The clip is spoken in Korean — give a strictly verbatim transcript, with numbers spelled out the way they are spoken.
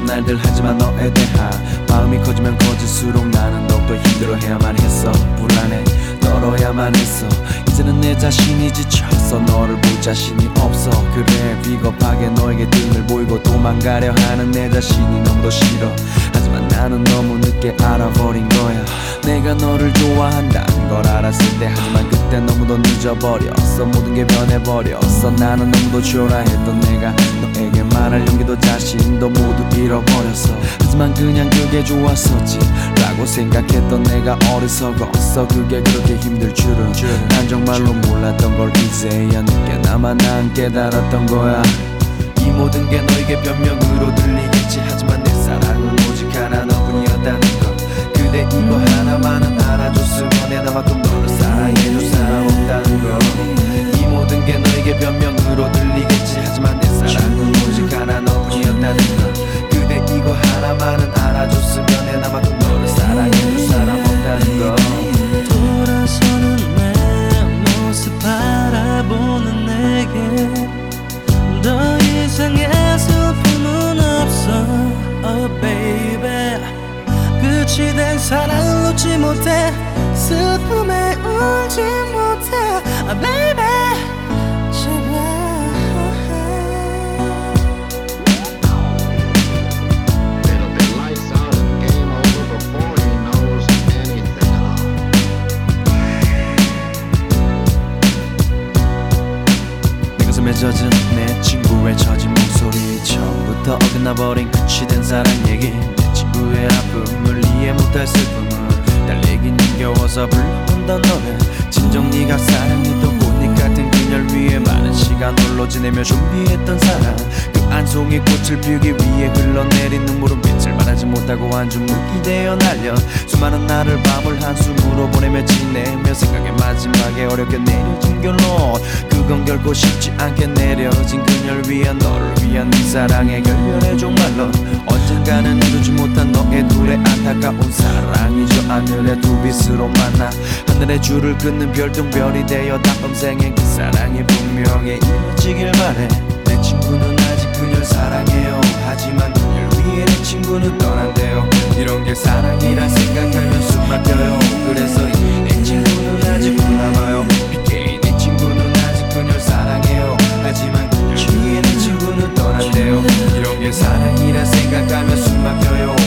힘들었던 날들 하지만 너에 대한 마음이 커지면 커질수록 나는 더욱더 힘들어해야만 했어. 불안해 떨어야만 했어. 이제는 내 자신이 지쳤어. 너를 볼 자신이 없어. 그래 비겁하게 너에게 등을 보이고 도망가려 하는 내 자신이 너무도 싫어. 하지만 나는 너무 늦게 알아버린 거야. 내가 너를 좋아한다는 걸 알았을 때. 하지만 그때 너무도 늦어버렸어. 모든 게 변해버렸어. 나는 너무도 초라했던 내가 너에게 말할 용기도 자신도 모두 잃어버렸어. 하지만 그냥 그게 좋았었지 라고 생각했던 내가 어리석었어. 그게 그렇게 힘들 줄은 난 정말로 몰랐던 걸 이제야 늦게나마 난 깨달았던 거야. 이 모든 게 너에게 변명으로 들리겠지. 하지만 내 사랑은 오직 하나 너뿐이었다는 걸. 그대 이거 하나만은 알아줬으면 해. 나만큼 너를 사랑해줄 사람 없다는 걸. 이 모든 게 너에게 변명으로 들리겠지. 하지만 내 사랑은 오직 하나 너뿐이었다는 걸. 그대 이거 하나만은 알아줬으면 해. 나만큼 너를 사랑해줄 사람 없다는 걸. 돌아서는 내 모습 바라보는 내게 더 이상의 슬픔은 없어. Oh baby, 끝이 된 사랑을 놓지 못해. 슬픔에 울지 못해. Oh baby, 제발. 가슴에 젖은 내 친구의 처진 목소리. 처음부터 어긋나버린 끝이 된 사랑 얘기. 내 친구의 아픔을 이해 못할 슬픔을 달래기 힘겨워서 불러본던 노래. 진정 네가 사랑했던 꽃잎 같은 그녀를 위해 많은 시간 홀로 지내며 준비했던 사랑. 그 한 송이 꽃을 피우기 위해 흘러내린 눈물은 빛을 발하지 못하고 한줌 묵이 되어 날려. 수많은 날을 밤을 한숨으로 보내며 지내며 생각의 마지막에 어렵게 내려진 결론. 그건 결코 쉽지 않게 내려진 그녀를 위한 너를 위한 네 사랑의 결렬의 종말로. 언젠가는 이루지 못한 너의 둘의 안타까운 사랑이 저 하늘의 두 빛으로 만나 하늘의 줄을 긋는 별똥별이 되어 다음 생엔 그 사랑이 분명히 이루어지길 바래. 내 친구는 아직 그녀를 사랑해요. 하지만 그녀를 위해 내 친구는 떠난대요. 이런 게 사랑이라 생각하면 숨 막혀요. 그래서 내 친구는 아직 남아요. 비케이 내 친구는 아직 그녀를 사랑해요. 하지만 그녀를 위해 내 친구는 떠난대요. 이런 게 사랑이라 생각하면 숨 막혀요.